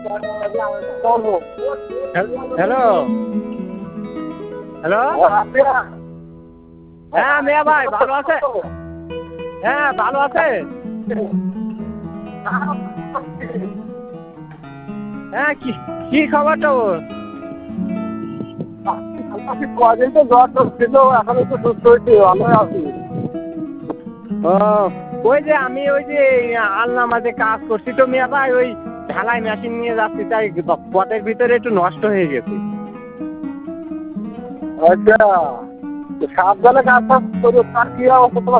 Hello hello হ্যাঁ মিয়া ভাই ভালো আছে? হ্যাঁ ভালো আছে। হ্যাঁ কি খবর তোর? কদিন তো জ্বর টর ছিল, এখন একটু সুস্থ হয়েছি, ভালো আছি। ও ওই যে আমি ওই যে আলনা মাঝে কাজ করছি তো মিয়া ভাই, ওই ঢালাই মেশিন নিয়ে যাচ্ছি, তাই পথের ভিতরে একটু নষ্ট হয়ে গেছে। আচ্ছা, সাবধানে কাজ টাজ করো। তার কি অবস্থা তোমার?